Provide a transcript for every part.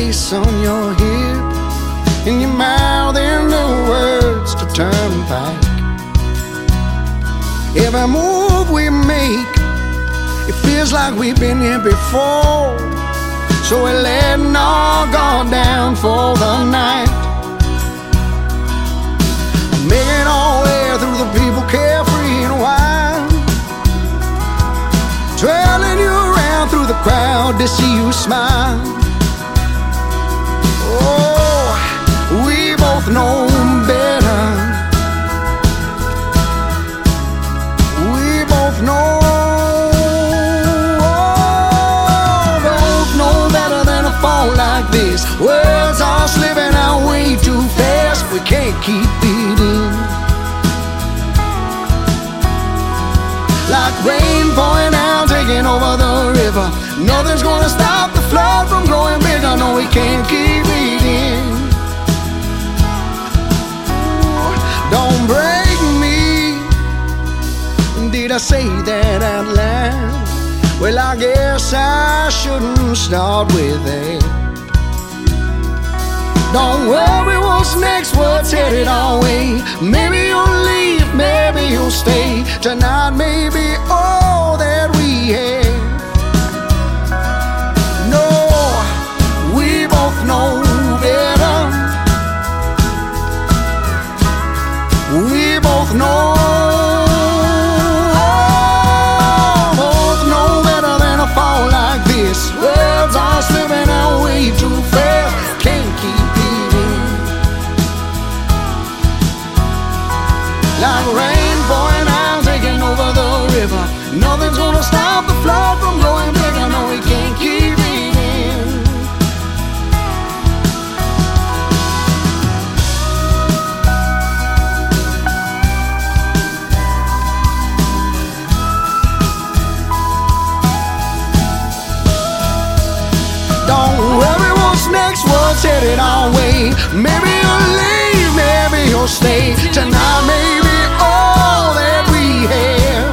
bass on your hip, and your mouth in the words to Turnpike. Every move we make, it feels like we've been here before. So we're letting our guard down for the night, making our way through the people carefree and wild, twirling you around through the crowd to see you smile. Oh, we both know better. We both know better than a fall like this. Words are slipping out way too fast. We can't keep beating. Like rain pouring down, taking over the river. Nothing's gonna stop the flood from growing bigger. No, we can't keep beating. Don't break me. Did I say that out loud? Well, I guess I shouldn't start with that. Don't worry what's next, what's headed our way. Maybe you'll leave, maybe you'll stay. Tonight may be all that we have. No, we both know better. We both know better than a fall like this. Words are slipping out way too fast. Can't keep beating. Like rain pouring out, taking over the river. Nothing's gonna stop the flood from growing bigger. No, we can't keep beating. Don't worry what's next, what's headed our way. Maybe you'll leave, maybe you'll stay. Tonight may be all that we have.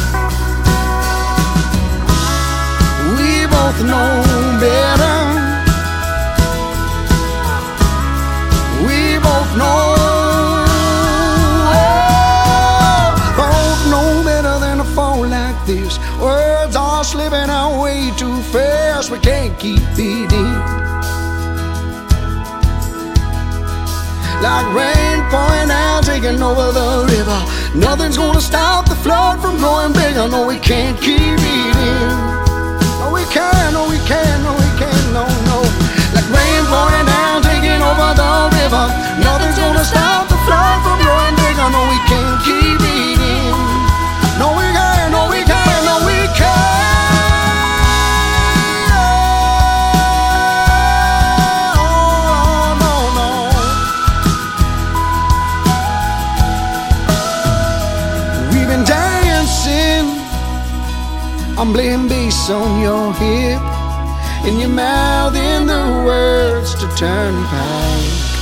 We both know better. We both know better than a fall like this. Words are slipping out way too fast. We can't keep beating. Like rain pouring down, taking over the river. Nothing's gonna stop the flood from growing bigger. No, we can't keep beating. No, we can't, no, we can't, no, we can't, no, no. Like rain pouring down, taking over the river. Nothing's gonna stop the flood from growing bigger. No, we can't keep beating. No, we can't, no, we can't, no, we can't. I'm playing bass on your hip, and your mouth in the words to Turnpike.